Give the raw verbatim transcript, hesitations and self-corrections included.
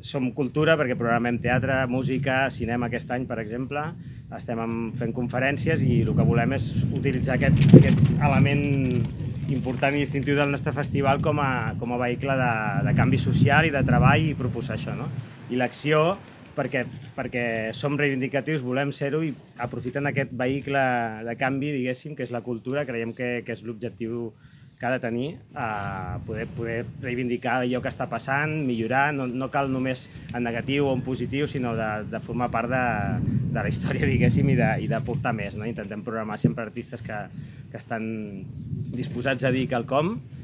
som cultura perquè programem teatre, música, cinema aquest any, per exemple. Estem fent conferències i el que volem és utilitzar aquest, aquest element important i distintiu del nostre festival com a, com a vehicle de, de canvi social i de treball i proposar això, no? I l'acció, perquè, perquè som reivindicatius, volem ser-ho i aprofitant aquest vehicle de canvi, diguéssim, que és la cultura, creiem que, que és l'objectiu que ha de tenir, eh, poder, poder reivindicar allò que està passant, millorar, no, no cal només en negatiu o en positiu, sinó de, de formar part de, de la història, diguéssim, i de, i de portar més, no? Intentem programar sempre artistes que, que estan disposats a dir quelcom